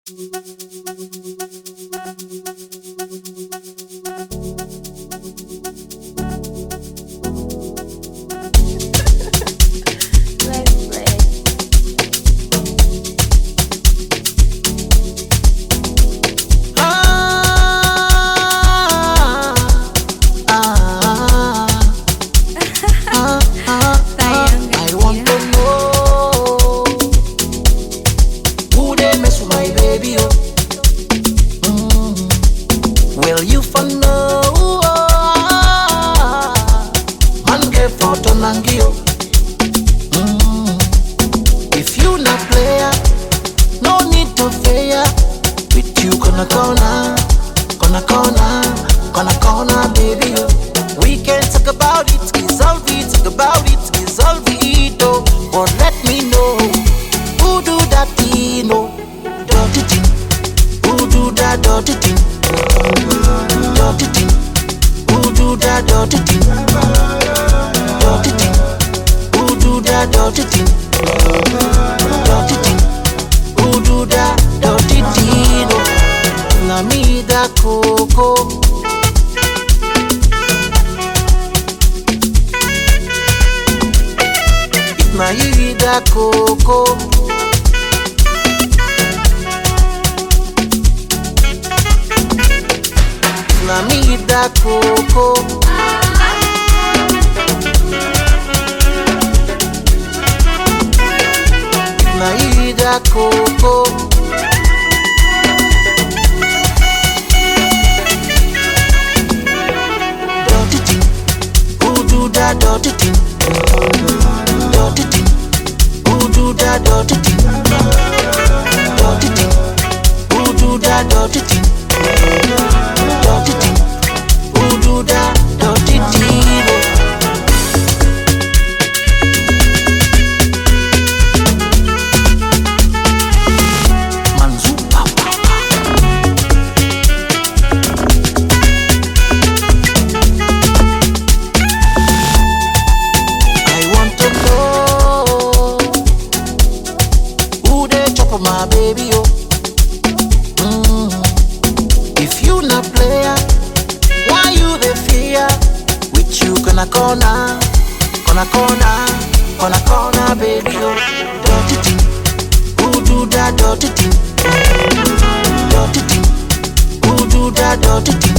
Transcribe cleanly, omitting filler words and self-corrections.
If you not player, no need to fear. With you gonna corner, baby. We can talk about it, resolve it, talk about it, resolve it. Oh, but let me know who do that thing, oh, dirty thing. Who do that dirty thing? Dirty thing. Who do that dirty thing? Dirty thing. Who do that dirty thing? Dirty thing. Who do that dirty thing? Oh, na me da coco. If na you da coco. Na me da coco. Na you da coco. Dirty thing, who do that dirty thing? Dirty thing, who do that dirty thing? Dirty thing, who do that dirty thing? Dirty thing, who do that dirty thing? Manzu papa. I want to know who they chop on my baby, oh. If you not player, why you the fear? With you corner, baby, oh. Dirty thing, who do that dirty thing? Dirty thing, who do that dirty thing?